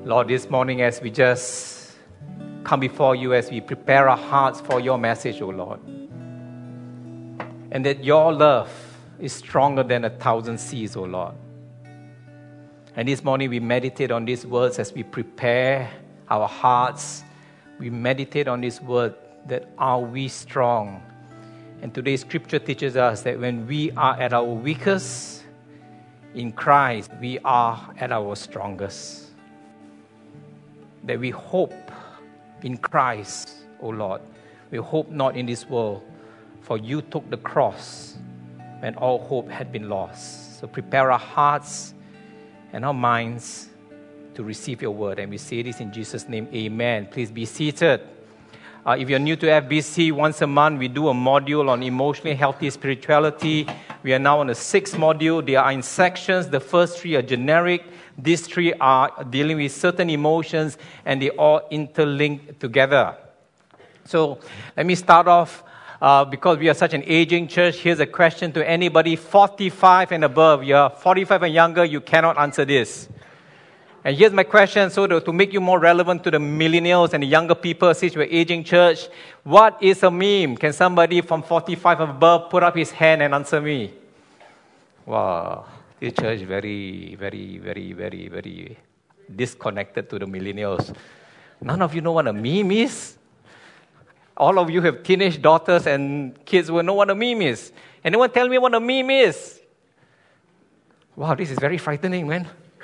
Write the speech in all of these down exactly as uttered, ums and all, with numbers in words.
Lord, this morning as we just come before you, as we prepare our hearts for your message, O Lord, and that your love is stronger than a thousand seas, O Lord. And this morning we meditate on these words as we prepare our hearts. We meditate on this word that are we strong? And today's scripture teaches us that when we are at our weakest, in Christ, we are at our strongest. That we hope in Christ, O Lord. We hope not in this world, for you took the cross when all hope had been lost. So prepare our hearts and our minds to receive your word. And we say this in Jesus' name, amen. Please be seated. Uh, if you're new to F B C, once a month we do a module on emotionally healthy spirituality. We are now on the sixth module. They are in sections. The first three are generic. These three are dealing with certain emotions, and they all interlink together. So let me start off. Uh, because we are such an aging church, here's a question to anybody forty-five and above. You're forty-five and younger, you cannot answer this. And here's my question, so to, to make you more relevant to the millennials and the younger people, since we're aging church, what is a meme? Can somebody from forty-five and above put up his hand and answer me? Wow, this church is very, very, very, very, very disconnected to the millennials. None of you know what a meme is? All of you have teenage daughters and kids who know what a meme is. Anyone tell me what a meme is? Wow, this is very frightening, man.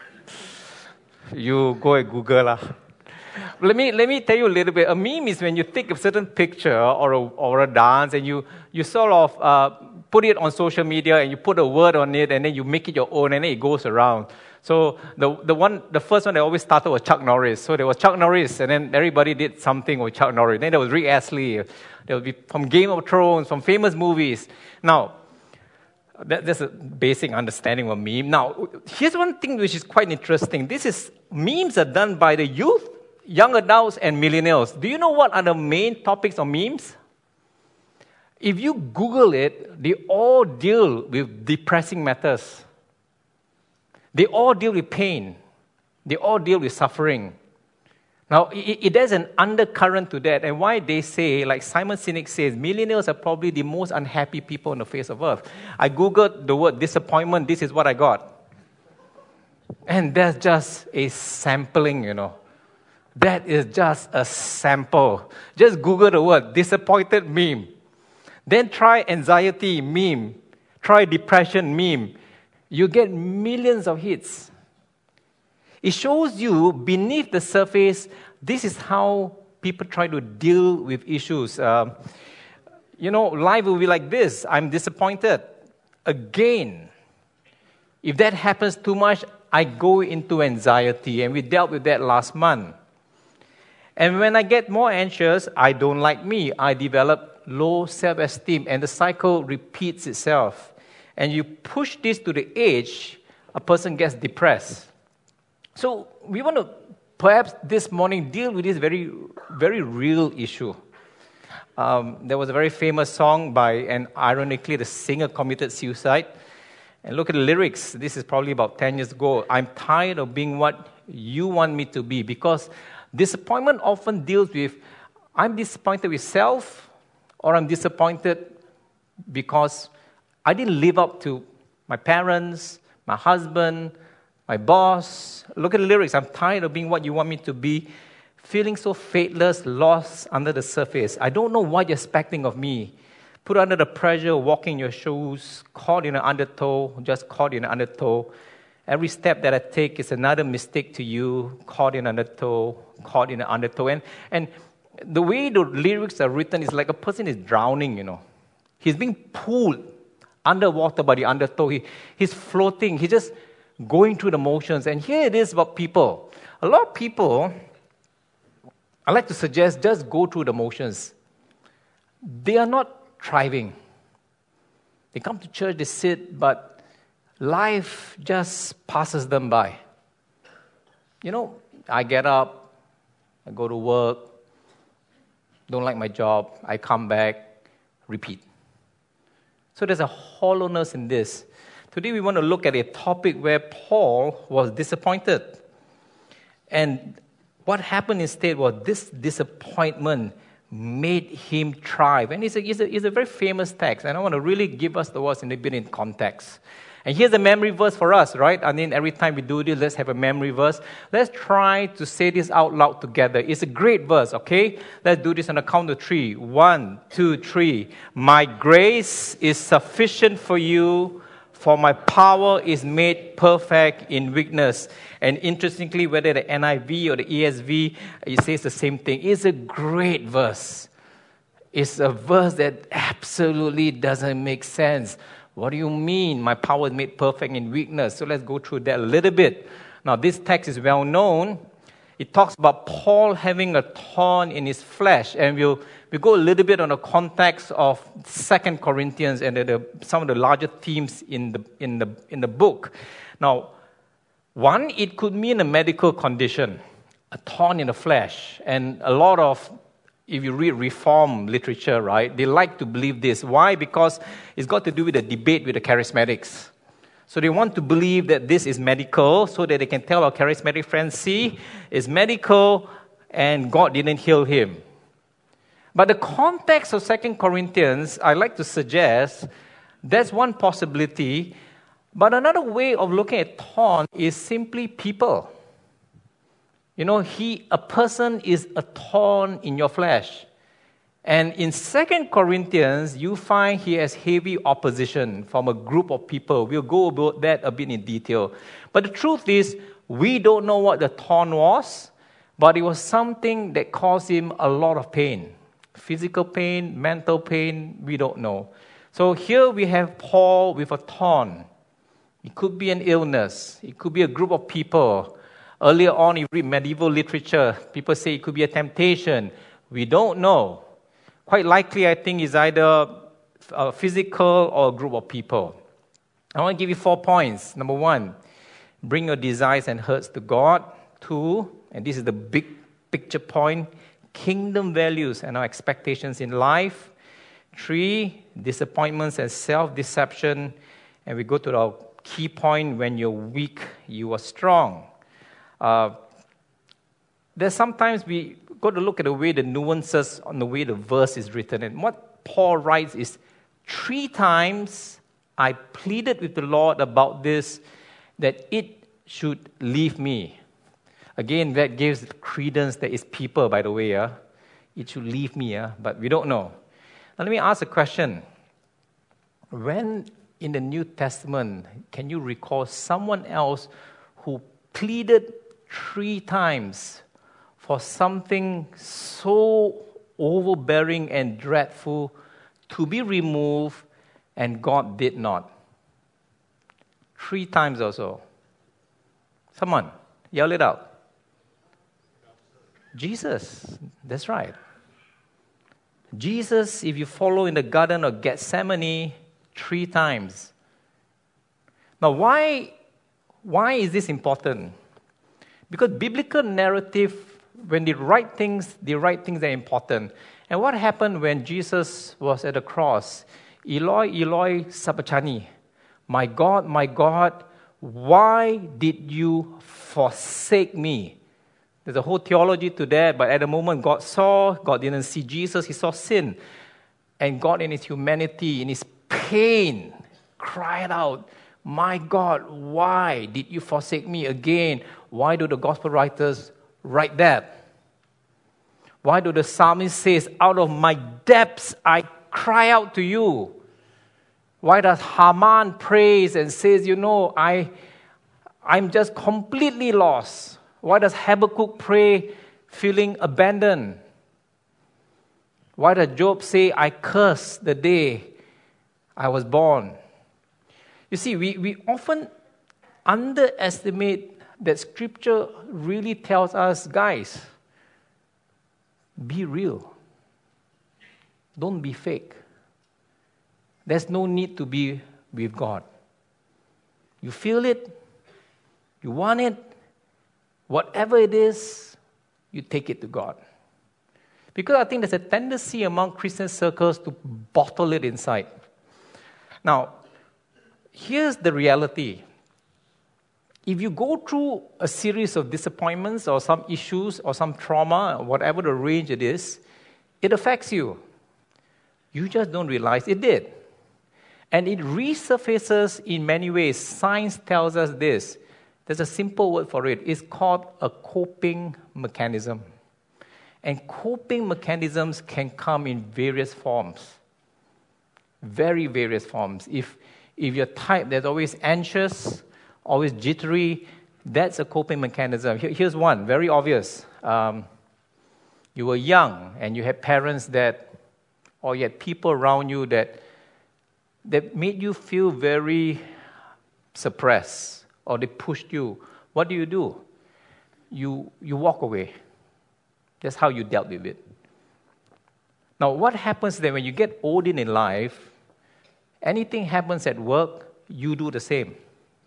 You go and Google lah. Let me let me tell you a little bit. A meme is when you take a certain picture or a, or a dance and you you sort of uh, put it on social media and you put a word on it and then you make it your own and then it goes around. So the the one the first one that always started was Chuck Norris. So there was Chuck Norris, and then everybody did something with Chuck Norris. Then there was Rick Astley. There would be from Game of Thrones, from famous movies. Now, that, that's a basic understanding of a meme. Now, here's one thing which is quite interesting. This is memes are done by the youth, young adults, and millennials. Do you know what are the main topics of memes? If you Google it, they all deal with depressing matters. They all deal with pain. They all deal with suffering. Now, it, it, there's an undercurrent to that. And why they say, like Simon Sinek says, millennials are probably the most unhappy people on the face of earth. I Googled the word disappointment. This is what I got. And that's just a sampling, you know. That is just a sample. Just Google the word disappointed meme. Then try anxiety meme. Try depression meme. You get millions of hits. It shows you beneath the surface, this is how people try to deal with issues. Um, you know, life will be like this. I'm disappointed. Again, if that happens too much, I go into anxiety. And we dealt with that last month. And when I get more anxious, I don't like me. I develop low self-esteem. And the cycle repeats itself. And you push this to the edge, a person gets depressed. So we want to perhaps this morning deal with this very, very real issue. Um, there was a very famous song by, and ironically, the singer committed suicide. And look at the lyrics. This is probably about ten years ago. I'm tired of being what you want me to be. Because disappointment often deals with, I'm disappointed with self, or I'm disappointed because I didn't live up to my parents, my husband, my boss. Look at the lyrics. I'm tired of being what you want me to be, feeling so faithless, lost under the surface. I don't know what you're expecting of me. Put under the pressure, walking your shoes, caught in an undertow, just caught in an undertow. Every step that I take is another mistake to you, caught in an undertow, caught in an undertow. And, and the way the lyrics are written is like a person is drowning, you know. He's being pulled underwater by the undertow. He, he's floating. He's just going through the motions. And here it is about people. A lot of people, I like to suggest, just go through the motions. They are not thriving. They come to church, they sit, but life just passes them by. You know, I get up, I go to work, don't like my job, I come back, repeat. So there's a hollowness in this. Today we want to look at a topic where Paul was disappointed. And what happened instead was this disappointment made him thrive. And it's a, it's, a, it's a very famous text, and I want to really give us the words in a bit in context. And here's a memory verse for us, right? I mean, every time we do this, let's have a memory verse. Let's try to say this out loud together. It's a great verse, okay? Let's do this on the count of three. One, two, three. My grace is sufficient for you, for my power is made perfect in weakness. And interestingly, whether the N I V or the E S V, it says the same thing. It's a great verse. It's a verse that absolutely doesn't make sense. What do you mean, my power is made perfect in weakness? So let's go through that a little bit. Now, this text is well known. It talks about Paul having a thorn in his flesh. And we'll, we'll go a little bit on the context of Second Corinthians and the, the, some of the larger themes in the, in, the, in the book. Now, one, it could mean a medical condition, a thorn in the flesh. And a lot of, if you read Reform literature, right, they like to believe this. Why? Because it's got to do with a debate with the charismatics. So they want to believe that this is medical so that they can tell our charismatic friends, see, it's medical and God didn't heal him. But the context of Second Corinthians, I like to suggest, that's one possibility. But another way of looking at thorn is simply people. You know, he, a person is a thorn in your flesh. And in Second Corinthians, you find he has heavy opposition from a group of people. We'll go about that a bit in detail. But the truth is, we don't know what the thorn was, but it was something that caused him a lot of pain. Physical pain, mental pain, we don't know. So here we have Paul with a thorn. It could be an illness. It could be a group of people. Earlier on, you read medieval literature, people say it could be a temptation. We don't know. Quite likely, I think, it's either a physical or a group of people. I want to give you four points. Number one, bring your desires and hurts to God. Two, and this is the big picture point, kingdom values and our expectations in life. Three, disappointments and self-deception. And we go to our key point, when you're weak, you are strong. Uh, there's sometimes we got to look at the way the nuances on the way the verse is written. And what Paul writes is, three times I pleaded with the Lord about this, that it should leave me. Again, that gives credence that it's people, by the way. Yeah? It should leave me, yeah? But we don't know. Now let me ask a question. When in the New Testament, can you recall someone else who pleaded three times for something so overbearing and dreadful to be removed, and God did not? Three times or so. Someone, yell it out. Jesus, that's right. Jesus, if you follow in the Garden of Gethsemane, three times. Now, why, why is this important? Because biblical narrative, when they write things, they write things that are important. And what happened when Jesus was at the cross? Eloi, Eloi, sabachthani. My God, my God, why did you forsake me? There's a whole theology to that, but at the moment God saw, God didn't see Jesus, he saw sin. And God in his humanity, in his pain, cried out, my God, why did you forsake me again? Why do the gospel writers write that? Why do the psalmist say, out of my depths I cry out to you? Why does Haman praise and says, you know, I, I'm just completely lost? Why does Habakkuk pray feeling abandoned? Why does Job say, I curse the day I was born? You see, we, we often underestimate that Scripture really tells us, guys, be real. Don't be fake. There's no need to be with God. You feel it, you want it, whatever it is, you take it to God. Because I think there's a tendency among Christian circles to bottle it inside. Now, here's the reality. if you go through a series of disappointments or some issues or some trauma, whatever the range it is, it affects you. You just don't realize it did. And it resurfaces in many ways. Science tells us this. There's a simple word for it. It's called a coping mechanism. And coping mechanisms can come in various forms. Very various forms. If, if you're type that's always anxious, always jittery, that's a coping mechanism. Here, here's one, very obvious. Um, you were young and you had parents that, or you had people around you that, that made you feel very suppressed, or they pushed you. What do you do? You, you walk away. That's how you dealt with it. Now, what happens then when you get older in life, anything happens at work, you do the same.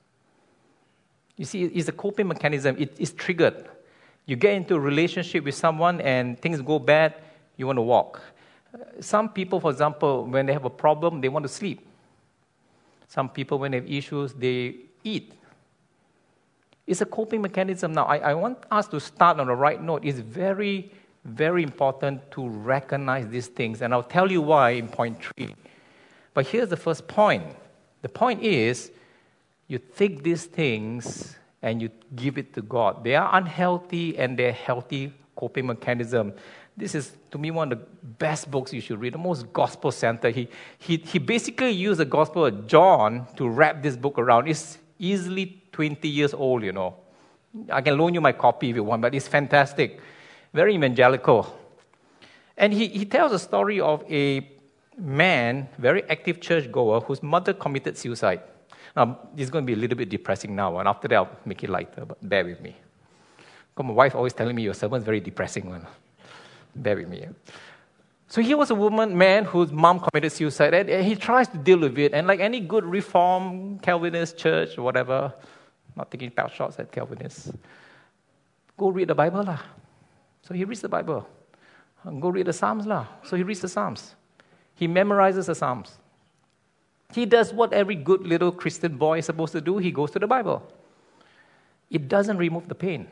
You see, it's a coping mechanism. It, it's triggered. You get into a relationship with someone and things go bad, you want to walk. Some people, for example, when they have a problem, they want to sleep. Some people, when they have issues, they eat. It's a coping mechanism. Now, I, I want us to start on the right note. It's very, very important to recognize these things. And I'll tell you why in point three. But here's the first point. The point is, you take these things and you give it to God. They are unhealthy and they're healthy coping mechanism. This is, to me, one of the best books you should read, the most gospel-centered. He, he, he basically used the Gospel of John to wrap this book around. It's easily twenty years old, you know. I can loan you my copy if you want, but it's fantastic. Very evangelical. And he, he tells a story of a man, very active churchgoer, whose mother committed suicide. Now, this is going to be a little bit depressing now, and after that, I'll make it lighter, but bear with me. Because my wife always telling me, your sermon's very depressing one. Bear with me. So here was a woman, man, whose mom committed suicide, and he tries to deal with it, and like any good Reform, Calvinist church, or whatever, not taking pout shots at Calvinists, go read the Bible lah. So he reads the Bible. Go read the Psalms lah. So he reads the Psalms. He memorizes the Psalms. He does what every good little Christian boy is supposed to do. He goes to the Bible. It doesn't remove the pain.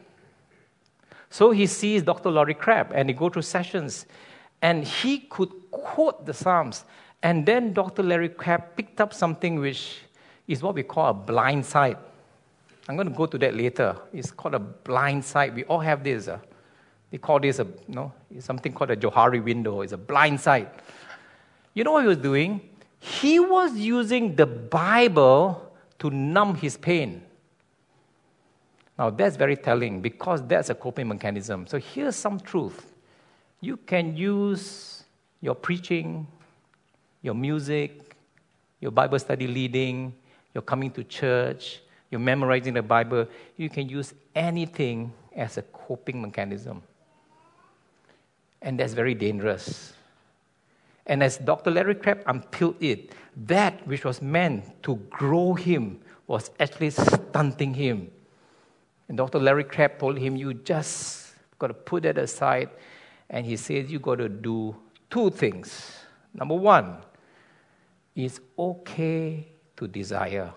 So he sees Doctor Laurie Crabb, and they go through sessions, and he could quote the Psalms. And then Doctor Larry Crabb picked up something which is what we call a blind sight. I'm going to go to that later. It's called a blind sight. We all have this. Uh, they call this a, you know, it's something called a Johari window. It's a blind sight. You know what he was doing? He was using the Bible to numb his pain. Now, that's very telling because that's a coping mechanism. So here's some truth. You can use your preaching, your music, your Bible study leading, your coming to church, your memorizing the Bible. You can use anything as a coping mechanism. And that's very dangerous. And as Doctor Larry Crabb unpeeled it, that which was meant to grow him was actually stunting him. And Doctor Larry Crabb told him, you just got to put that aside. And he says, you got to do two things. Number one, it's okay to desire.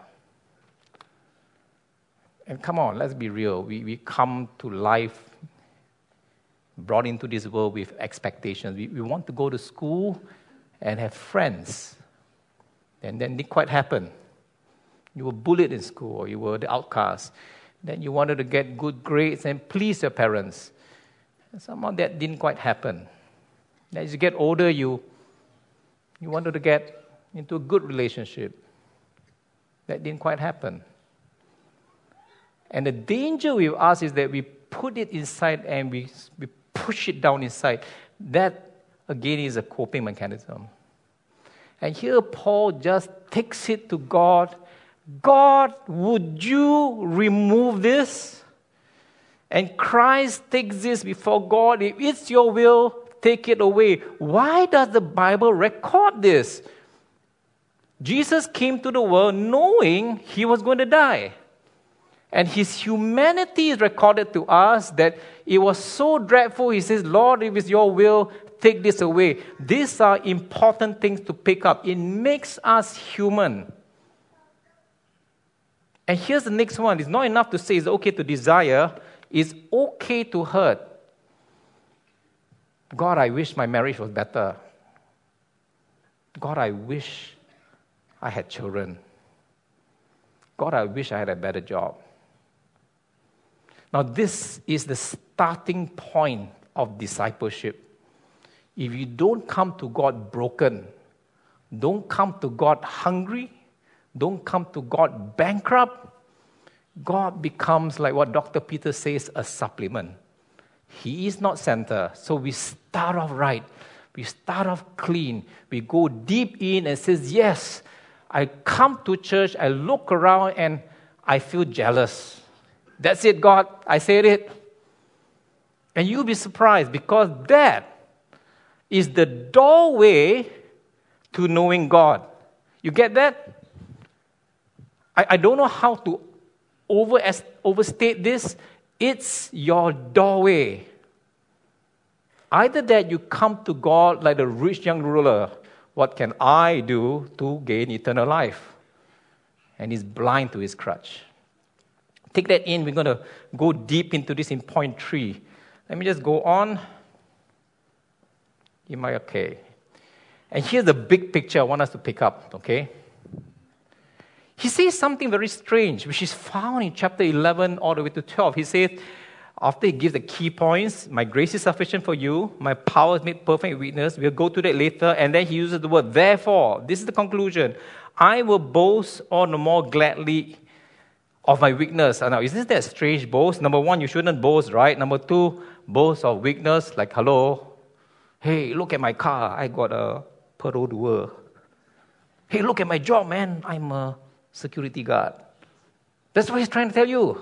And come on, let's be real. We, we come to life, brought into this world with expectations. We, we want to go to school and have friends. And then it didn't quite happen. You were bullied in school, or you were the outcast. Then you wanted to get good grades and please your parents. And somehow that didn't quite happen. As you get older, you, you wanted to get into a good relationship. That didn't quite happen. And the danger with us is that we put it inside and we, we push it down inside. That, again, is a coping mechanism. And here Paul just takes it to God. God, would you remove this? And Christ takes this before God. If it's your will, take it away. Why does the Bible record this? Jesus came to the world knowing he was going to die. And his humanity is recorded to us that it was so dreadful. He says, Lord, if it's your will, take this away. These are important things to pick up. It makes us human. And here's the next one. It's not enough to say it's okay to desire. It's okay to hurt. God, I wish my marriage was better. God, I wish I had children. God, I wish I had a better job. Now, this is the starting point of discipleship. If you don't come to God broken, don't come to God hungry, don't come to God bankrupt, God becomes, like what Doctor Peter says, a supplement. He is not center. So we start off right. We start off clean. We go deep in and says, yes, I come to church, I look around and I feel jealous. That's it, God. I said it. And you'll be surprised because that is the doorway to knowing God. You get that? I, I don't know how to over, overstate this. It's your doorway. Either that you come to God like the rich young ruler. What can I do to gain eternal life? And he's blind to his crutch. Take that in. We're going to go deep into this in point three. Let me just go on. You might, okay. And here's the big picture I want us to pick up, okay? He says something very strange, which is found in chapter eleven all the way to twelve. He says, after he gives the key points, my grace is sufficient for you, my power is made perfect in weakness. We'll go to that later. And then he uses the word, therefore. This is the conclusion. I will boast all the more gladly of my weakness. Now, isn't that a strange boast? Number one, you shouldn't boast, right? Number two, boast of weakness, like, hello, hey, look at my car, I got a Pearl Duer. Hey, look at my job, man, I'm a security guard. That's what he's trying to tell you.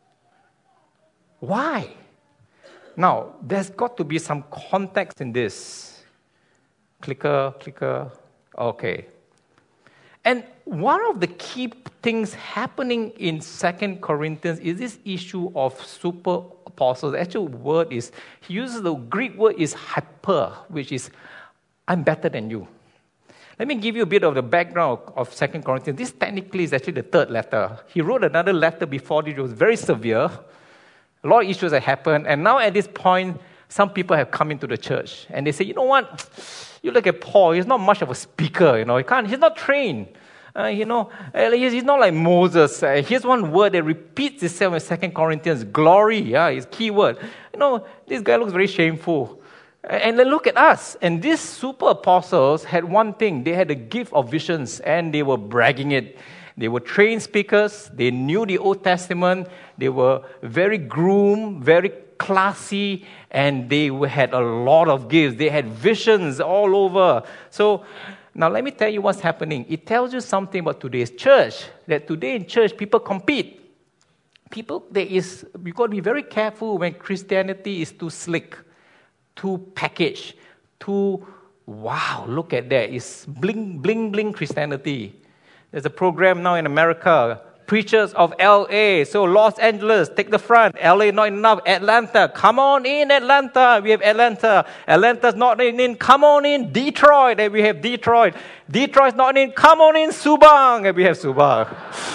Why? Now, there's got to be some context in this. Clicker, clicker, okay. And one of the key things happening in Second Corinthians is this issue of super apostles. The actual word is, he uses the Greek word is hyper, which is, I'm better than you. Let me give you a bit of the background of Second Corinthians. This technically is actually the third letter. He wrote another letter before this. It was very severe. A lot of issues have happened. And now at this point, some people have come into the church. And they say, you know what? You look at Paul. He's not much of a speaker. You know, he can't. He's not trained. Uh, you know, he's not like Moses. Uh, here's one word that repeats itself in Second Corinthians. Glory, yeah, is key word. You know, this guy looks very shameful. And then look at us. And these super apostles had one thing. They had the gift of visions, and they were bragging it. They were trained speakers. They knew the Old Testament. They were very groomed, very classy, and they had a lot of gifts. They had visions all over. So now let me tell you what's happening. It tells you something about today's church, that today in church, people compete. People, there is, you've got to be very careful when Christianity is too slick, too packaged, too, wow, look at that. It's bling, bling, bling Christianity. There's a program now in America, Preachers of L A. So Los Angeles, take the front. L A not enough. Atlanta, come on in Atlanta. We have Atlanta. Atlanta's not in. Come on in Detroit. And we have Detroit. Detroit's not in. Come on in Subang. And we have Subang.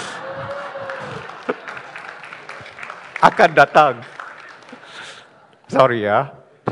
Akan datang. Sorry, yeah.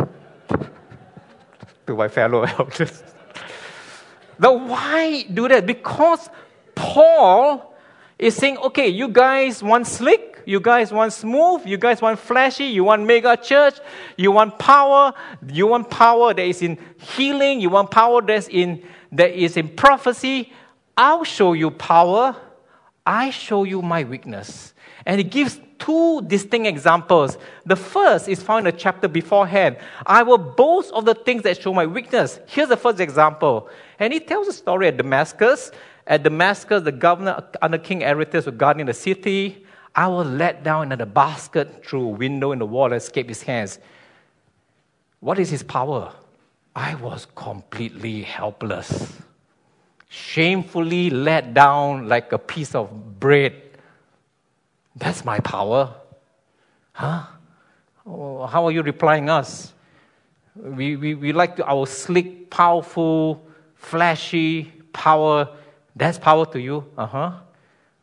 To my fellow elders. Now, why do that? Because Paul is saying, okay, you guys want slick, you guys want smooth, you guys want flashy, you want mega church, you want power, you want power that is in healing, you want power that's in, that is in prophecy. I'll show you power. I show you my weakness. And he gives two distinct examples. The first is found in the chapter beforehand. I will boast of the things that show my weakness. Here's the first example. And he tells a story at Damascus. At Damascus, the governor under King Aretas was guarding the city. I was let down in a basket through a window in the wall and escaped his hands. What is his power? I was completely helpless. Shamefully let down like a piece of bread. That's my power. Huh? Oh, how are you replying us? We, we, we like to, our slick, powerful, flashy power. That's power to you? Uh-huh.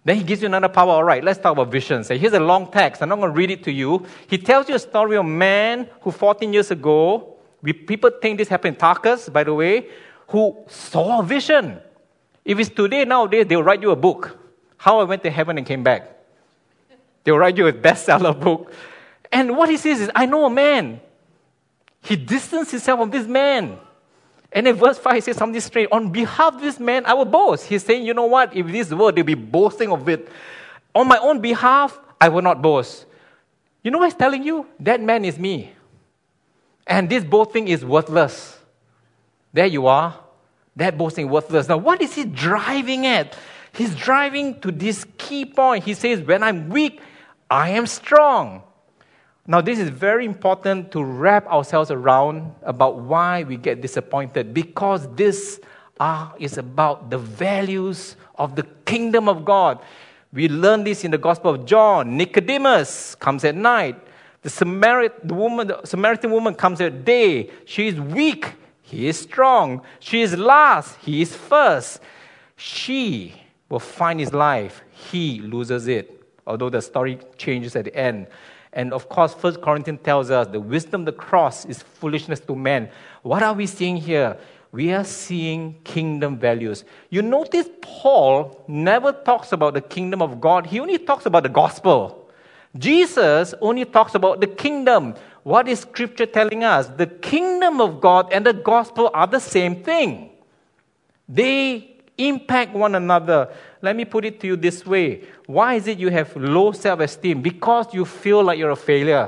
Then he gives you another power. All right, let's talk about visions. So here's a long text. I'm not going to read it to you. He tells you a story of a man who fourteen years ago, we, people think this happened in Tarkus, by the way, who saw a vision. If it's today, nowadays, they'll write you a book. How I went to heaven and came back. They'll write you a bestseller book. And what he says is, I know a man. He distanced himself from this man. And in verse five, he says something strange. On behalf of this man, I will boast. He's saying, you know what? If this word, they'll be boasting of it. On my own behalf, I will not boast. You know what he's telling you? That man is me. And this boasting is worthless. There you are. That boasting worthless. Now, what is he driving at? He's driving to this key point. He says, when I'm weak, I am strong. Now, this is very important to wrap ourselves around about why we get disappointed. Because this uh, is about the values of the kingdom of God. We learn this in the Gospel of John. Nicodemus comes at night. The, Samaritan the, woman, the Samaritan woman comes at day. She is weak. He is strong. She is last. He is first. She will find his life. He loses it. Although the story changes at the end. And of course, First Corinthians tells us the wisdom of the cross is foolishness to men. What are we seeing here? We are seeing kingdom values. You notice Paul never talks about the kingdom of God. He only talks about the gospel. Jesus only talks about the kingdom. What is Scripture telling us? The kingdom of God and the gospel are the same thing. They impact one another. Let me put it to you this way. Why is it you have low self-esteem? Because you feel like you're a failure.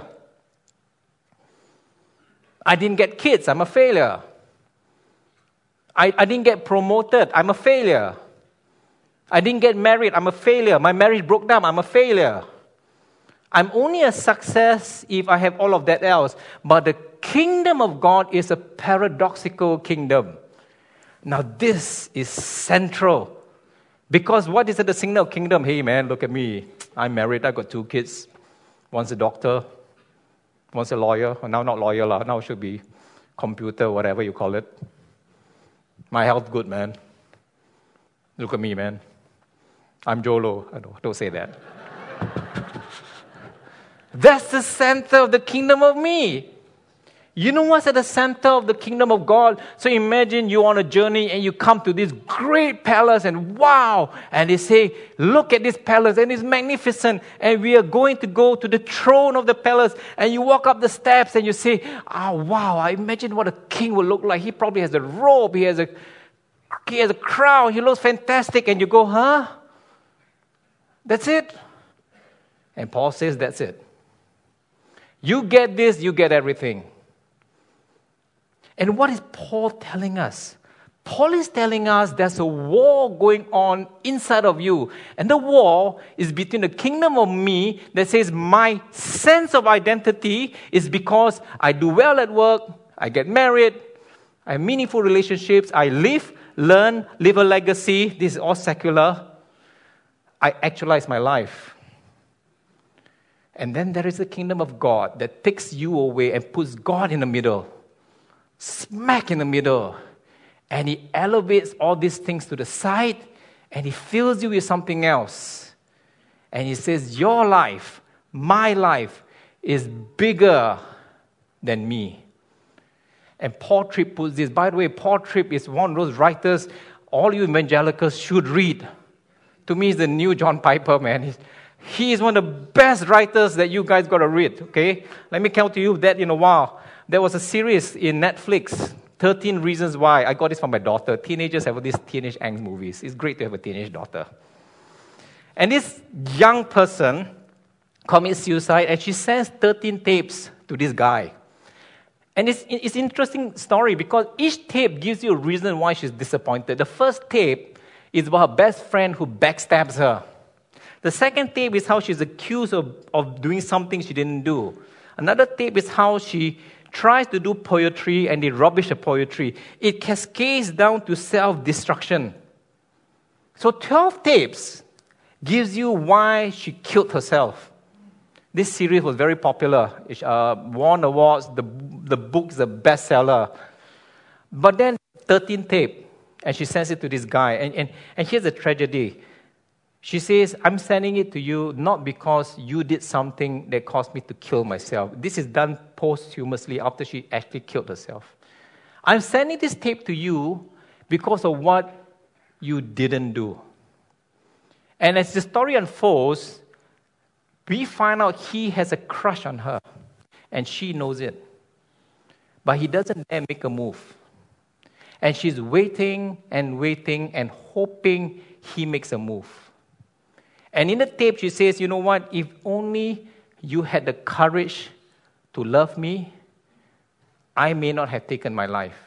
I didn't get kids, I'm a failure. I, I didn't get promoted, I'm a failure. I didn't get married, I'm a failure. My marriage broke down, I'm a failure. I'm only a success if I have all of that else. But the kingdom of God is a paradoxical kingdom. Now this is central. Because what is the signal of kingdom? Hey man, look at me. I'm married, I got two kids. One's a doctor, one's a lawyer. Now not lawyer, lah. Now it should be computer, whatever you call it. My health good, man. Look at me, man. I'm Jolo. I don't, don't say that. That's the center of the kingdom of me. You know what's at the center of the kingdom of God? So imagine you're on a journey and you come to this great palace and wow, and they say, look at this palace and it's magnificent and we are going to go to the throne of the palace, and you walk up the steps and you say, oh wow, I imagine what a king would look like. He probably has a robe, he has a, he has a crown, he looks fantastic, and you go, huh? That's it? And Paul says that's it. You get this, you get everything. And what is Paul telling us? Paul is telling us there's a war going on inside of you. And the war is between the kingdom of me that says my sense of identity is because I do well at work, I get married, I have meaningful relationships, I live, learn, leave a legacy. This is all secular. I actualize my life. And then there is the kingdom of God that takes you away and puts God in the middle. Smack in the middle. And he elevates all these things to the side and he fills you with something else. And he says, your life, my life, is bigger than me. And Paul Tripp puts this. By the way, Paul Tripp is one of those writers all you evangelicals should read. To me, he's the new John Piper, man. He's, he is one of the best writers that you guys got to read, okay? Let me count to you that in a while. There was a series in Netflix, thirteen Reasons Why. I got this from my daughter. Teenagers have these teenage angst movies. It's great to have a teenage daughter. And this young person commits suicide, and she sends thirteen tapes to this guy. And it's, it's an interesting story because each tape gives you a reason why she's disappointed. The first tape is about her best friend who backstabs her. The second tape is how she's accused of, of doing something she didn't do. Another tape is how she tries to do poetry and they rubbish the poetry. It cascades down to self-destruction. So twelve tapes gives you why she killed herself. This series was very popular. It uh, won awards. The, the book's a bestseller. But then thirteen tape, and she sends it to this guy. And, and, and here's the tragedy. She says, I'm sending it to you not because you did something that caused me to kill myself. This is done posthumously after she actually killed herself. I'm sending this tape to you because of what you didn't do. And as the story unfolds, we find out he has a crush on her, and she knows it. But he doesn't dare make a move. And she's waiting and waiting and hoping he makes a move. And in the tape, she says, you know what? If only you had the courage to love me, I may not have taken my life.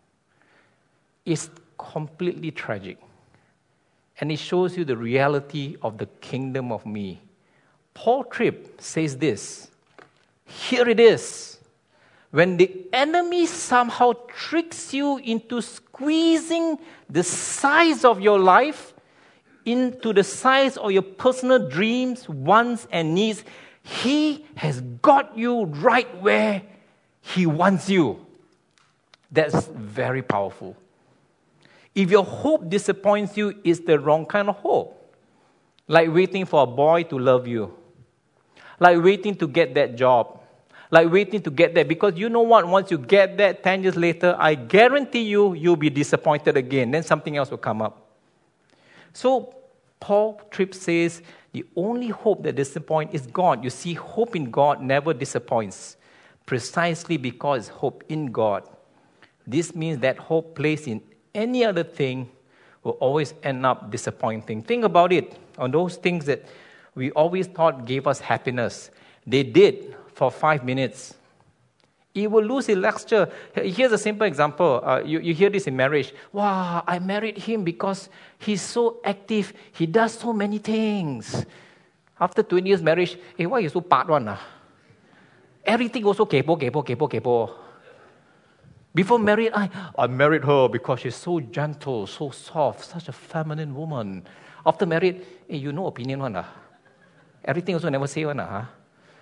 It's completely tragic. And it shows you the reality of the kingdom of me. Paul Tripp says this. Here it is. When the enemy somehow tricks you into squeezing the size of your life into the size of your personal dreams, wants, and needs, he has got you right where he wants you. That's very powerful. If your hope disappoints you, it's the wrong kind of hope. Like waiting for a boy to love you. Like waiting to get that job. Like waiting to get that. Because you know what? Once you get that, ten years later, I guarantee you, you'll be disappointed again. Then something else will come up. So, Paul Tripp says, the only hope that disappoints is God. You see, hope in God never disappoints. Precisely because hope in God. This means that hope placed in any other thing will always end up disappointing. Think about it. On those things that we always thought gave us happiness. They did for five minutes. It will lose its luster. Here's a simple example. Uh, you, you hear this in marriage. Wow, I married him because he's so active. He does so many things. After twenty years marriage, hey, why you so part one? Ah? Everything also kepo, kepo, kepo, kepo. Before married, I, I married her because she's so gentle, so soft, such a feminine woman. After married, hey, you no opinion one. Ah? Everything also never say one. Ah?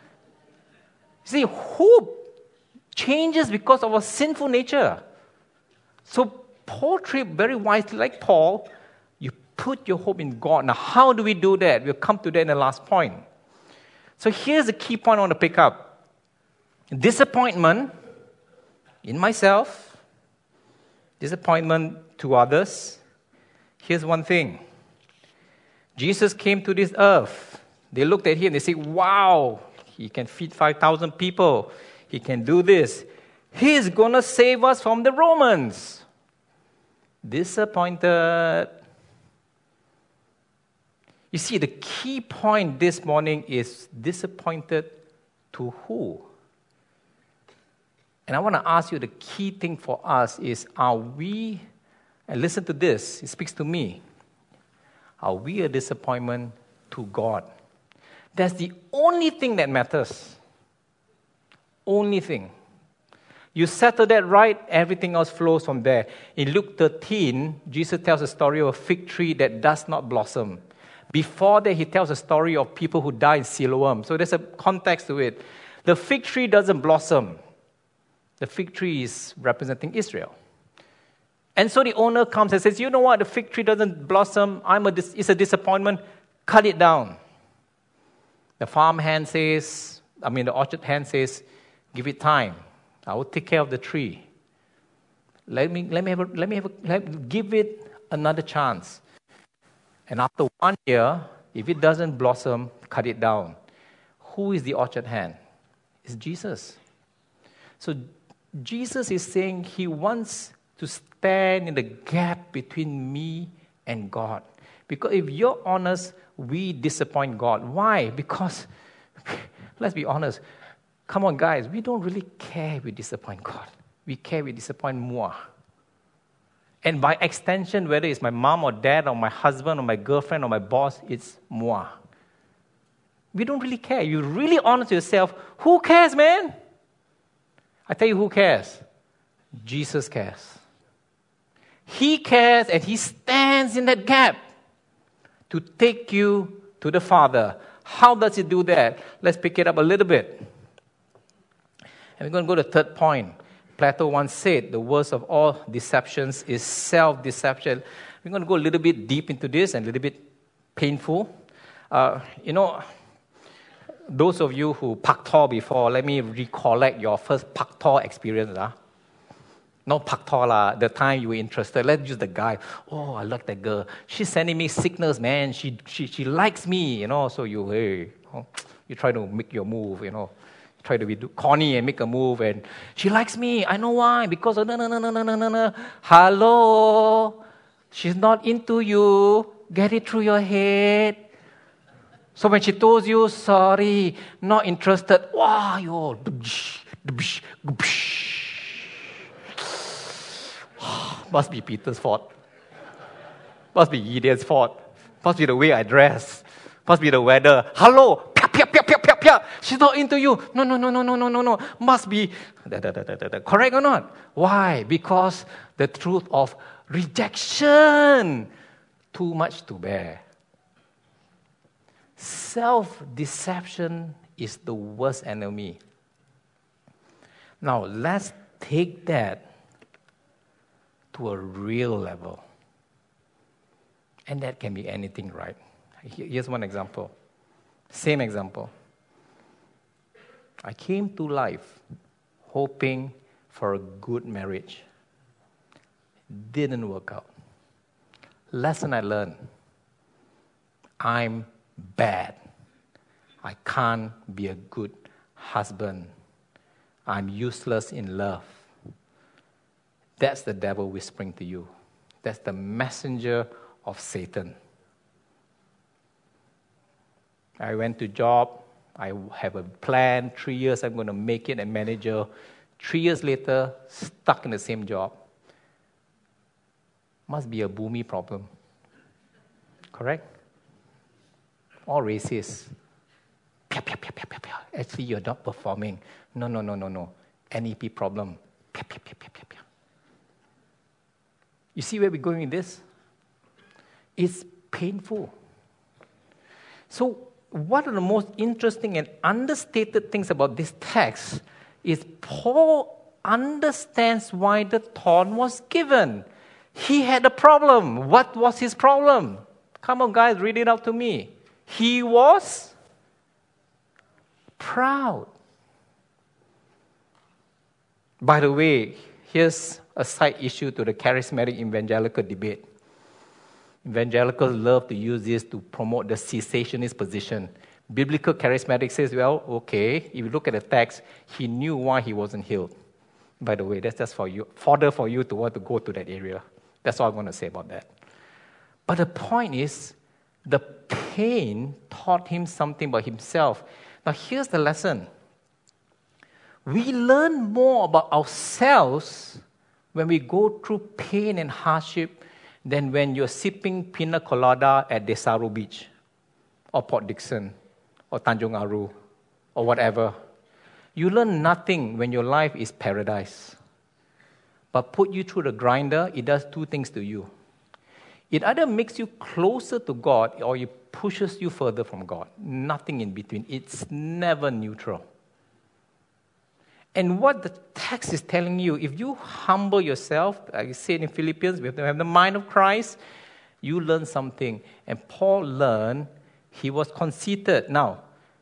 See, hope changes because of our sinful nature. So Paul Tripp, very wisely, like Paul, you put your hope in God. Now, how do we do that? We'll come to that in the last point. So here's the key point I want to pick up. Disappointment in myself, disappointment to others. Here's one thing. Jesus came to this earth. They looked at him, they said, wow, he can feed five thousand people. He can do this. He's going to save us from the Romans. Disappointed. You see, the key point this morning is disappointed to who? And I want to ask you, the key thing for us is, are we, and listen to this, it speaks to me, are we a disappointment to God? That's the only thing that matters. Only thing. You settle that right, everything else flows from there. In Luke thirteen, Jesus tells a story of a fig tree that does not blossom. Before that, he tells a story of people who die in Siloam. So there's a context to it. The fig tree doesn't blossom. The fig tree is representing Israel. And so the owner comes and says, you know what, the fig tree doesn't blossom. I'm a dis- it's a disappointment. Cut it down. The farm hand says, I mean the orchard hand says, give it time. I will take care of the tree. Let me, let me, have a, let me have a, let, give it another chance. And after one year, if it doesn't blossom, cut it down. Who is the orchard hand? It's Jesus. So Jesus is saying he wants to stand in the gap between me and God. Because if you're honest, we disappoint God. Why? Because, let's be honest, come on guys, we don't really care if we disappoint God. We care if we disappoint moi. And by extension, whether it's my mom or dad or my husband or my girlfriend or my boss, it's moi. We don't really care. You're really honest with yourself. Who cares, man? I tell you who cares. Jesus cares. He cares and he stands in that gap to take you to the Father. How does he do that? Let's pick it up a little bit. And we're going to go to the third point. Plato once said, the worst of all deceptions is self-deception. We're going to go a little bit deep into this and a little bit painful. Uh, you know, those of you who pak tor before, let me recollect your first pak tor experience. Huh? Not pak tor lah, the time you were interested. Let's use the guy. Oh, I like that girl. She's sending me signals, man. She she she likes me, you know. So you, hey, oh, you try to make your move, you know. Try to be corny and make a move, and she likes me. I know why. Because no, no, no, no, no, no, no, no. Hello, she's not into you. Get it through your head. So when she told you, sorry, not interested, wow, yo, must be Peter's fault. Must be Gideon's fault. Must be the way I dress. Must be the weather. Hello, pia, pia, pia, pia, pia, pia. She's not into you. No, no, no, no, no, no, no, no. Must be, da, da, da, da, da. Correct or not? Why? Because the truth of rejection, too much to bear. Self-deception is the worst enemy. Now, let's take that to a real level. And that can be anything, right? Here's one example. Same example. I came to life hoping for a good marriage. Didn't work out. Lesson I learned. I'm bad. I can't be a good husband. I'm useless in love. That's the devil whispering to you. That's the messenger of Satan. I went to job. I have a plan. Three years, I'm going to make it a manager. Three years later, stuck in the same job. Must be a boomy problem. Correct? All racist. Pia, pia, pia, pia, pia, pia. Actually, you're not performing. No, no, no, no, no. N E P problem. Pia, pia, pia, pia, pia, pia. You see where we're going with this? It's painful. So, one of the most interesting and understated things about this text is Paul understands why the thorn was given. He had a problem. What was his problem? Come on, guys, read it out to me. He was proud. By the way, here's a side issue to the charismatic evangelical debate. Evangelicals love to use this to promote the cessationist position. Biblical charismatic says, well, okay, if you look at the text, he knew why he wasn't healed. By the way, that's just for you, further for you to want to go to that area. That's all I'm going to say about that. But the point is, the pain taught him something about himself. Now, here's the lesson. We learn more about ourselves when we go through pain and hardship than when you're sipping pina colada at Desaru Beach or Port Dickson or Tanjung Aru or whatever. You learn nothing when your life is paradise. But put you through the grinder, it does two things to you. It either makes you closer to God or it pushes you further from God. Nothing in between. It's never neutral. And what the text is telling you, if you humble yourself, like I said in Philippians, we have to have the mind of Christ, you learn something. And Paul learned he was conceited. Now,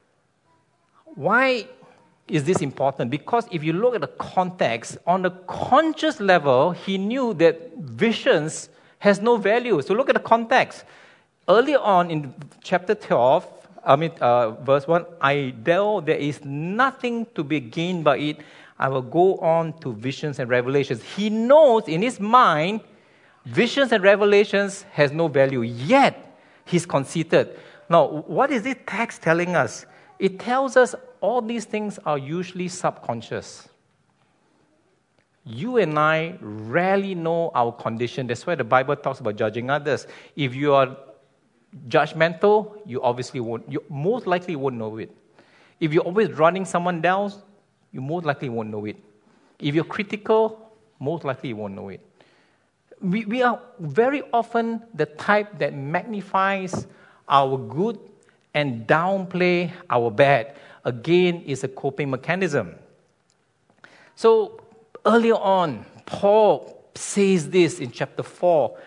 why is this important? Because if you look at the context, on the conscious level, he knew that visions has no value. So look at the context. Earlier on in chapter twelve, I mean, uh, verse one, I know there is nothing to be gained by it. I will go on to visions and revelations. He knows in his mind, visions and revelations has no value. Yet, he's conceited. Now, what is this text telling us? It tells us all these things are usually subconscious. You and I rarely know our condition. That's why the Bible talks about judging others. If you are judgmental, you obviously won't, you most likely won't know it. If you're always running someone down, you most likely won't know it. If you're critical, most likely you won't know it. We, we are very often the type that magnifies our good and downplay our bad. Again, it's a coping mechanism. So, earlier on, Paul says this in chapter four.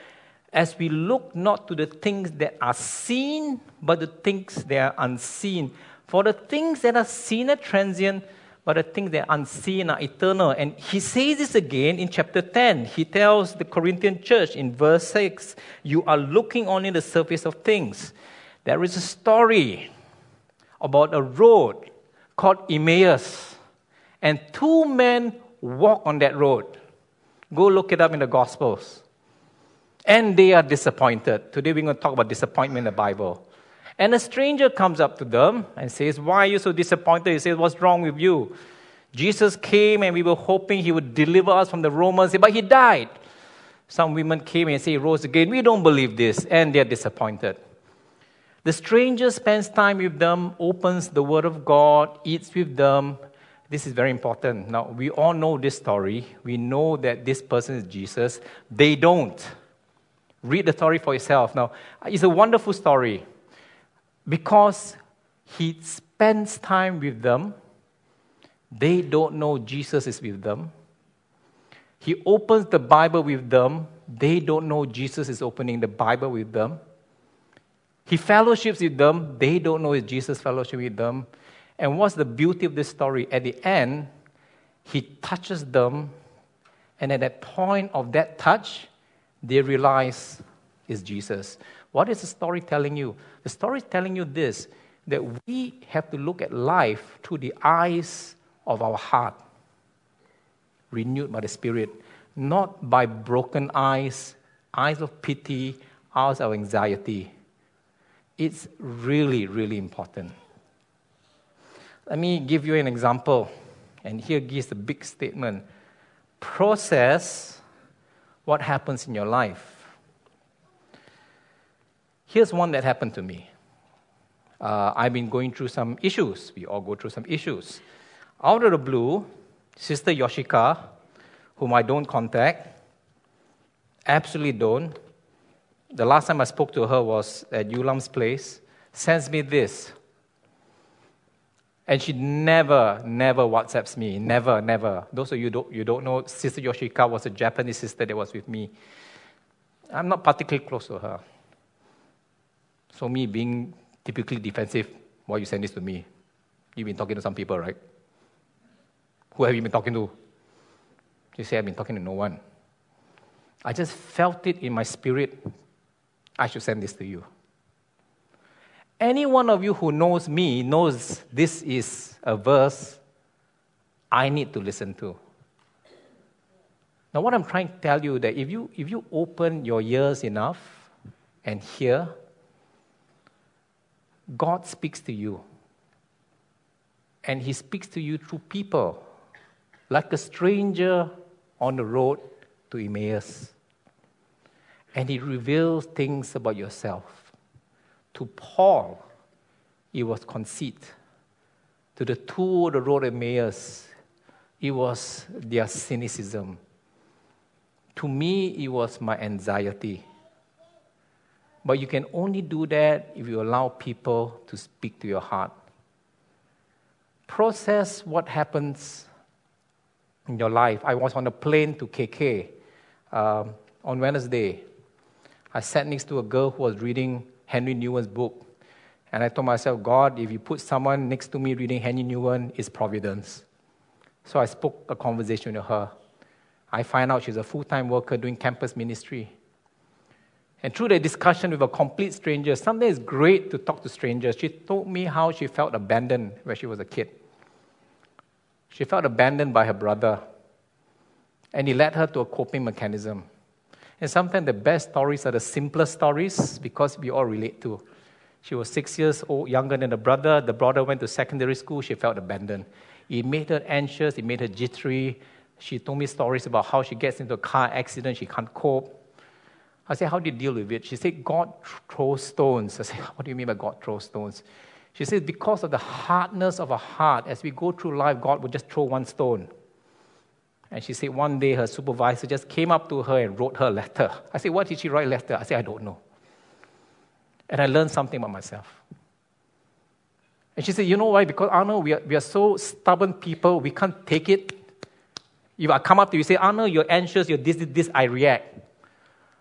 as we look not to the things that are seen, but the things that are unseen. For the things that are seen are transient, but the things that are unseen are eternal. And he says this again in chapter ten. He tells the Corinthian church in verse six, you are looking only the surface of things. There is a story about a road called Emmaus, and two men walk on that road. Go look it up in the Gospels. And they are disappointed. Today we're going to talk about disappointment in the Bible. And a stranger comes up to them and says, why are you so disappointed? He says, what's wrong with you? Jesus came and we were hoping he would deliver us from the Romans, but he died. Some women came and say he rose again. We don't believe this. And they're disappointed. The stranger spends time with them, opens the Word of God, eats with them. This is very important. Now, we all know this story. We know that this person is Jesus. They don't. Read the story for yourself. Now, it's a wonderful story because he spends time with them. They don't know Jesus is with them. He opens the Bible with them. They don't know Jesus is opening the Bible with them. He fellowships with them. They don't know it's Jesus fellowship with them. And what's the beauty of this story? At the end, he touches them. And at that point of that touch, they realize it's Jesus. What is the story telling you? The story is telling you this, that we have to look at life through the eyes of our heart, renewed by the Spirit, not by broken eyes, eyes of pity, eyes of anxiety. It's really, really important. Let me give you an example. And here gives a big statement. Process what happens in your life. Here's one that happened to me. Uh, I've been going through some issues. We all go through some issues. Out of the blue, Sister Yoshika, whom I don't contact, absolutely don't. The last time I spoke to her was at Yulam's place, sends me this. And she never, never WhatsApps me. Never, never. Those of you who don't, you don't know, Sister Yoshika was a Japanese sister that was with me. I'm not particularly close to her. So me being typically defensive, why you send this to me? You've been talking to some people, right? Who have you been talking to? She said, I've been talking to no one. I just felt it in my spirit. I should send this to you. Any one of you who knows me knows this is a verse I need to listen to. Now, what I'm trying to tell you is that if you, if you open your ears enough and hear, God speaks to you. And He speaks to you through people, like a stranger on the road to Emmaus. And He reveals things about yourself. To Paul, it was conceit. To the two on the road to Emmaus, it was their cynicism. To me, it was my anxiety. But you can only do that if you allow people to speak to your heart. Process what happens in your life. I was on a plane to K K um, on Wednesday. I sat next to a girl who was reading Henry Nouwen's book. And I told myself, God, if you put someone next to me reading Henry Nouwen, it's providence. So I spoke a conversation with her. I find out she's a full-time worker doing campus ministry. And through the discussion with a complete stranger, sometimes it's great to talk to strangers. She told me how she felt abandoned when she was a kid. She felt abandoned by her brother. And he led her to a coping mechanism. And sometimes the best stories are the simplest stories because we all relate to. She was six years old, younger than the brother. The brother went to secondary school. She felt abandoned. It made her anxious. It made her jittery. She told me stories about how she gets into a car accident. She can't cope. I said, how do you deal with it? She said, God throws stones. I said, what do you mean by God throws stones? She said, because of the hardness of her heart, as we go through life, God would just throw one stone. And she said, one day her supervisor just came up to her and wrote her a letter. I said, what did she write a letter? I said, I don't know. And I learned something about myself. And she said, you know why? Because, Arnold, we are, we are so stubborn people, we can't take it. If I come up to you and say, Arnold, you're anxious, you're this, this, this, I react.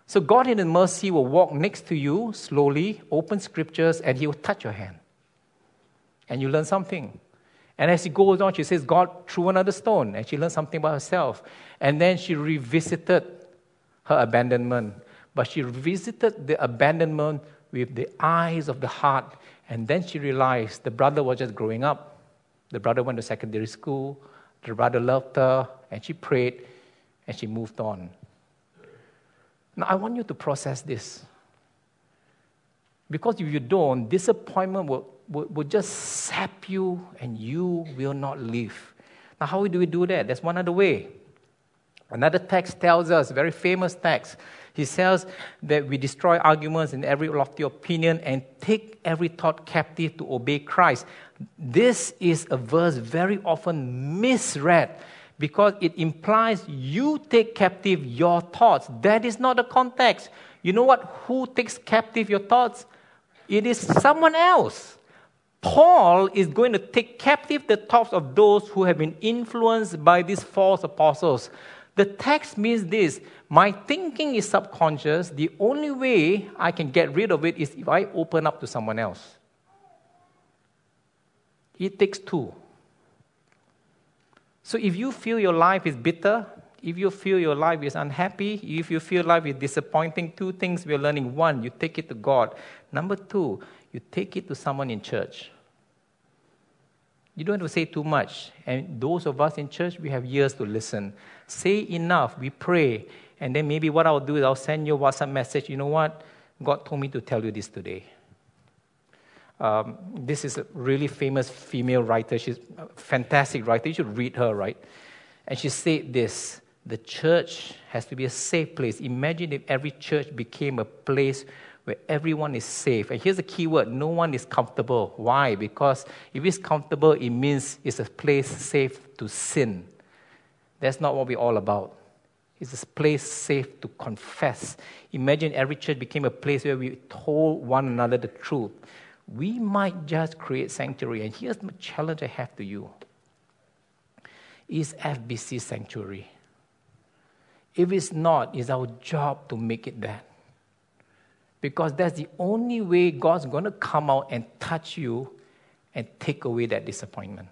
So God in His mercy will walk next to you slowly, open scriptures, and He will touch your hand. And you learn something. And as she goes on, she says, God threw another stone, and she learned something about herself. And then she revisited her abandonment. But she revisited the abandonment with the eyes of the heart. And then she realized the brother was just growing up. The brother went to secondary school. The brother loved her, and she prayed, and she moved on. Now, I want you to process this. Because if you don't, disappointment will, will, will just sap you, and you will not live. Now, how do we do that? There's one other way. Another text tells us, very famous text, he says that we destroy arguments and every lofty opinion and take every thought captive to obey Christ. This is a verse very often misread because it implies you take captive your thoughts. That is not the context. You know what? Who takes captive your thoughts? It is someone else. Paul is going to take captive the thoughts of those who have been influenced by these false apostles. The text means this: my thinking is subconscious. The only way I can get rid of it is if I open up to someone else. It takes two. So if you feel your life is bitter, if you feel your life is unhappy, if you feel life is disappointing, two things we're learning. One, you take it to God. Number two, you take it to someone in church. You don't have to say too much. And those of us in church, we have ears to listen. Say enough, we pray. And then maybe what I'll do is I'll send you a WhatsApp message. You know what? God told me to tell you this today. Um, this is a really famous female writer. She's a fantastic writer. You should read her, right? And she said this: the church has to be a safe place. Imagine if every church became a place where everyone is safe. And here's the key word: no one is comfortable. Why? Because if it's comfortable, it means it's a place safe to sin. That's not what we're all about. It's a place safe to confess. Imagine every church became a place where we told one another the truth. We might just create sanctuary. And here's the challenge I have to you. Is F B C sanctuary? If it's not, it's our job to make it that. Because that's the only way God's going to come out and touch you and take away that disappointment.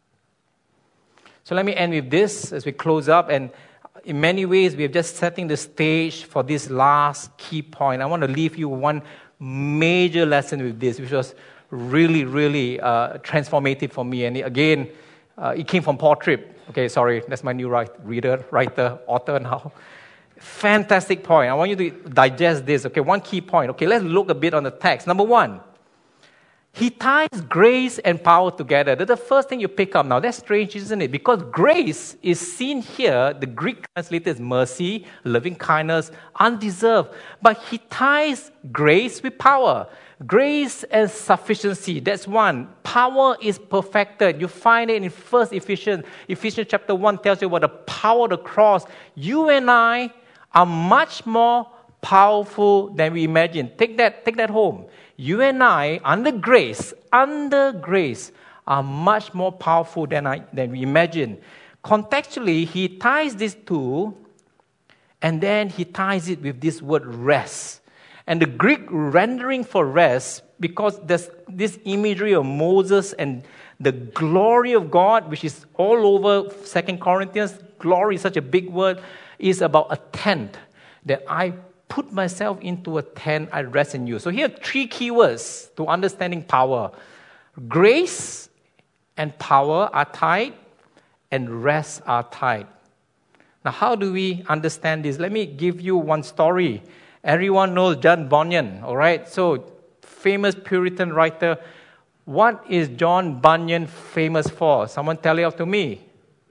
So let me end with this as we close up. And in many ways, we are just setting the stage for this last key point. I want to leave you one major lesson with this, which was really, really uh, transformative for me. And again, uh, it came from Paul Tripp. Okay, sorry, that's my new write, reader, writer, author now. Fantastic point. I want you to digest this. Okay, one key point. Okay, let's look a bit on the text. Number one, he ties grace and power together. That's the first thing you pick up now. That's strange, isn't it? Because grace is seen here, the Greek translated is mercy, loving kindness, undeserved. But he ties grace with power. Grace and sufficiency, that's one. Power is perfected. You find it in First Ephesians. Ephesians chapter one tells you about the power of the cross. You and I are much more powerful than we imagine. Take that, take that home. You and I, under grace, under grace, are much more powerful than, I, than we imagine. Contextually, he ties these two, and then he ties it with this word rest. And the Greek rendering for rest, because there's this imagery of Moses and the glory of God, which is all over Second Corinthians, glory is such a big word, is about a tent that I put myself into a tent, I rest in you. So here are three keywords to understanding power. Grace and power are tied, and rest are tied. Now, how do we understand this? Let me give you one story. Everyone knows John Bunyan, all right? So, famous Puritan writer. What is John Bunyan famous for? Someone tell it out to me.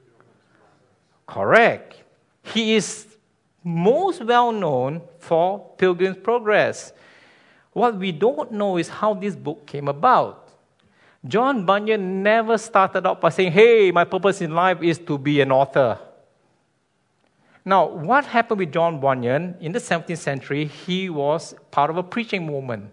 Correct. He is most well known for Pilgrim's Progress. What we don't know is how this book came about. John Bunyan never started out by saying, hey, my purpose in life is to be an author. Now, what happened with John Bunyan in the seventeenth century? He was part of a preaching movement.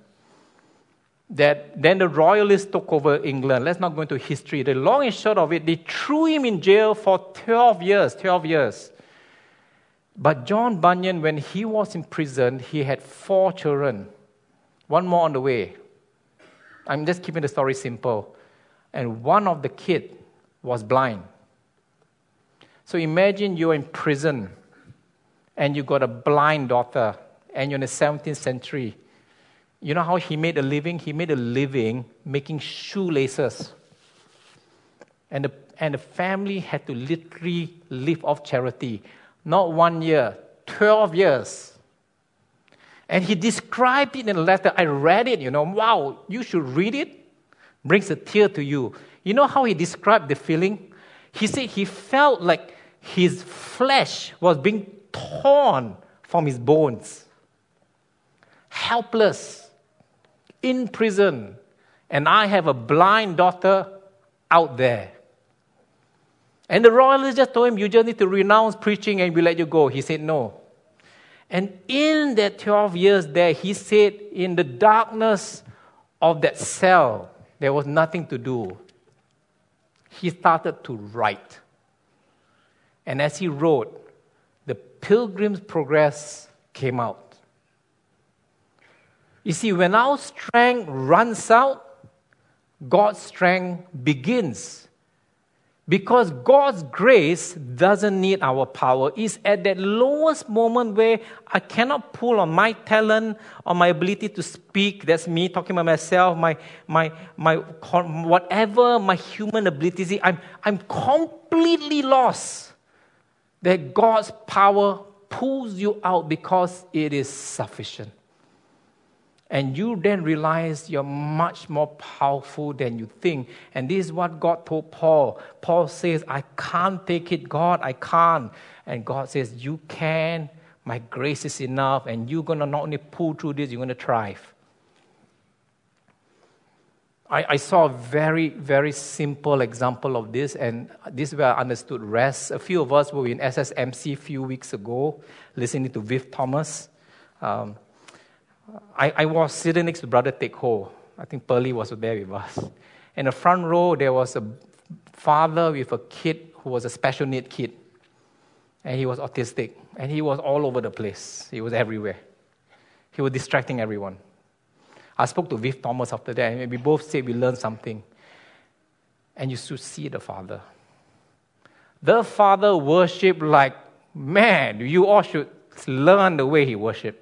That then the royalists took over England. Let's not go into history. The long and short of it, they threw him in jail for twelve years. twelve years. But John Bunyan, when he was in prison, he had four children. One more on the way. I'm just keeping the story simple. And one of the kids was blind. So imagine you're in prison and you got a blind daughter and you're in the seventeenth century. You know how he made a living? He made a living making shoelaces. And the, and the family had to literally live off charity. Not one year, twelve years. And he described it in a letter. I read it, you know. Wow, you should read it. Brings a tear to you. You know how he described the feeling? He said he felt like his flesh was being torn from his bones. Helpless. In prison. And I have a blind daughter out there. And the royalists just told him, you just need to renounce preaching and we let you go. He said no. And in that twelve years there, he said in the darkness of that cell, there was nothing to do. He started to write. And as he wrote, the Pilgrim's Progress came out. You see, when our strength runs out, God's strength begins. Because God's grace doesn't need our power. It's at that lowest moment where I cannot pull on my talent, on my ability to speak. That's me talking about myself, my my my whatever my human abilities. I'm I'm completely lost. That God's power pulls you out because it is sufficient. And you then realize you're much more powerful than you think. And this is what God told Paul. Paul says, I can't take it, God, I can't. And God says, you can. My grace is enough. And you're going to not only pull through this, you're going to thrive. I, I saw a very, very simple example of this. And this is where I understood rest. A few of us were in S S M C a few weeks ago, listening to Viv Thomas. Um, I, I was sitting next to Brother Teck Ho. I think Pearlie was there with us. In the front row, there was a father with a kid who was a special need kid. And he was autistic. And he was all over the place. He was everywhere. He was distracting everyone. I spoke to Viv Thomas after that, and we both said we learned something. And you should see the father. The father worshiped like, man, you all should learn the way he worshiped.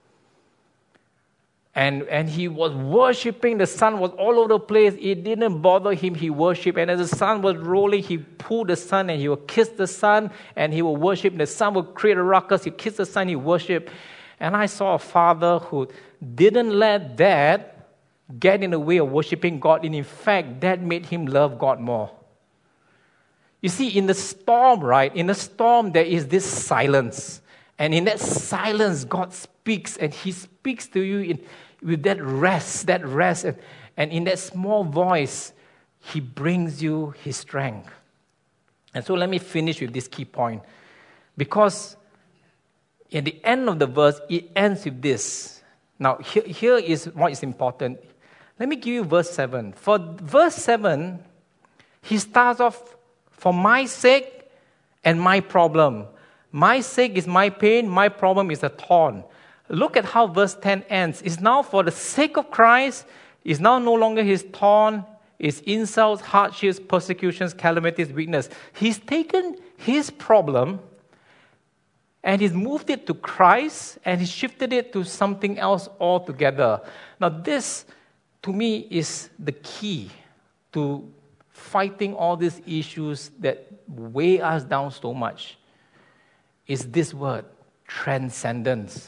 And, and he was worshiping. The sun was all over the place. It didn't bother him. He worshiped. And as the sun was rolling, he pulled the sun and he would kiss the sun and he would worship. And the sun would create a ruckus. He kissed the sun, he worshiped. And I saw a father who didn't let that get in the way of worshiping God. And in fact, that made him love God more. You see, in the storm, right? In the storm, there is this silence. And in that silence, God speaks. And he speaks to you in with that rest, that rest. And, and in that small voice, he brings you his strength. And so let me finish with this key point. Because at the end of the verse, it ends with this. Now, here, here is what is important. Let me give you verse seven. For verse seven, he starts off, for my sake and my problem. My sake is my pain, my problem is a thorn. Look at how verse ten ends. It's now for the sake of Christ. It's now no longer his thorn, his insults, hardships, persecutions, calamities, weakness. He's taken his problem and he's moved it to Christ and he shifted it to something else altogether. Now this, to me, is the key to fighting all these issues that weigh us down so much. Is this word, transcendence.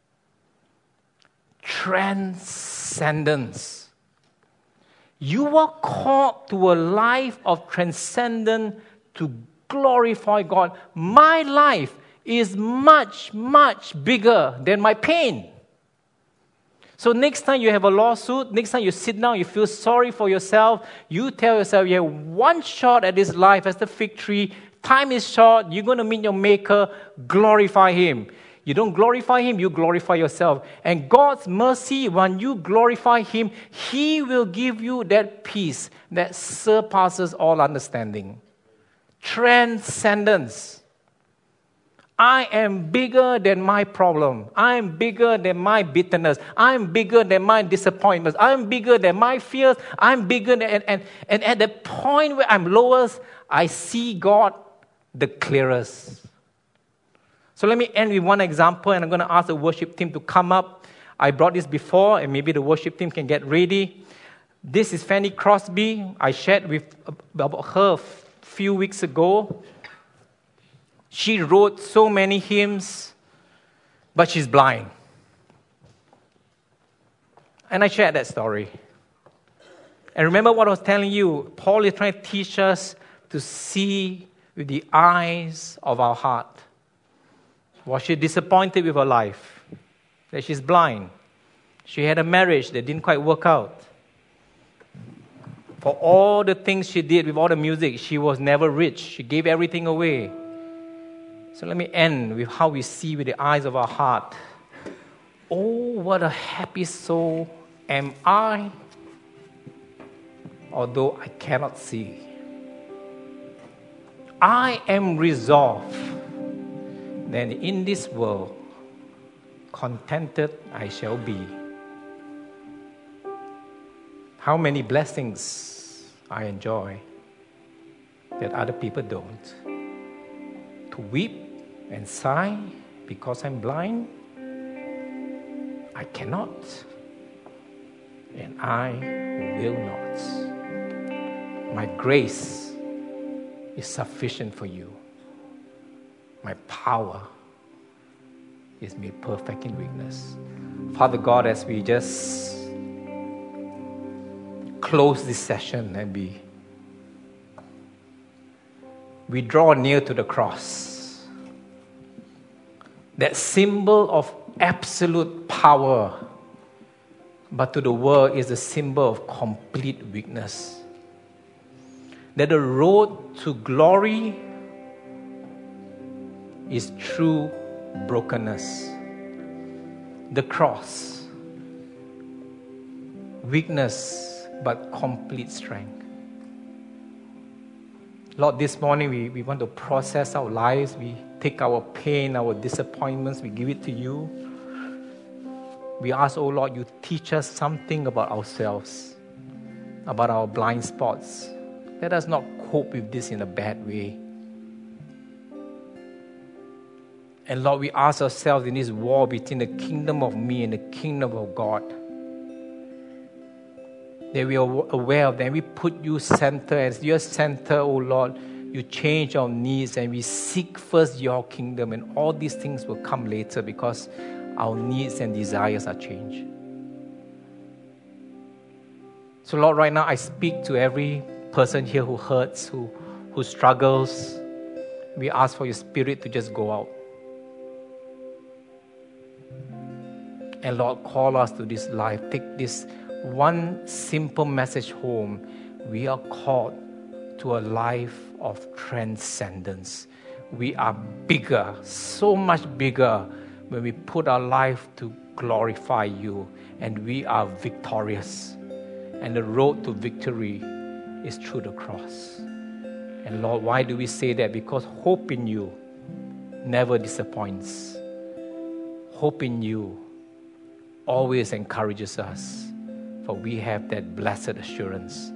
Transcendence. You are called to a life of transcendence to glorify God. My life is much, much bigger than my pain. So next time you have a lawsuit, next time you sit down, you feel sorry for yourself, you tell yourself you have one shot at this life as the fig tree. Time is short. You're going to meet your Maker. Glorify Him. You don't glorify Him, you glorify yourself. And God's mercy, when you glorify Him, He will give you that peace that surpasses all understanding. Transcendence. I am bigger than my problem. I am bigger than my bitterness. I am bigger than my disappointments. I am bigger than my fears. I am bigger than, and, and, and at the point where I'm lowest, I see God the clearest. So let me end with one example, and I'm going to ask the worship team to come up. I brought this before, and maybe the worship team can get ready. This is Fanny Crosby. I shared with about her a few weeks ago. She wrote so many hymns, but she's blind. And I shared that story. And remember what I was telling you, Paul is trying to teach us to see with the eyes of our heart. Was she disappointed with her life? That she's blind. She had a marriage that didn't quite work out. For all the things she did with all the music, she was never rich. She gave everything away. So let me end with how we see with the eyes of our heart. Oh, what a happy soul am I, although I cannot see. I am resolved that in this world, contented I shall be. How many blessings I enjoy that other people don't. To weep and sigh because I'm blind, I cannot, and I will not. My grace is sufficient for you. My power is made perfect in weakness. Father God, as we just close this session and we, we draw near to the cross, that symbol of absolute power, but to the world is a symbol of complete weakness. That the road to glory is true brokenness. The cross, weakness, but complete strength. Lord, this morning we, we want to process our lives. We take our pain, our disappointments, we give it to you. We ask, oh Lord, you teach us something about ourselves, about our blind spots. Let us not cope with this in a bad way. And Lord, we ask ourselves in this war between the kingdom of me and the kingdom of God, that we are aware of them. We put you center. As your center, oh Lord, you change our needs and we seek first your kingdom, and all these things will come later because our needs and desires are changed. So Lord, right now I speak to every person here who hurts, who, who struggles. We ask for your Spirit to just go out. And Lord, call us to this life. Take this one simple message home. We are called to a life of transcendence. We are bigger, so much bigger, when we put our life to glorify you, and we are victorious. And the road to victory is through the cross. And Lord, why do we say that? Because hope in you never disappoints. Hope in you always encourages us, for we have that blessed assurance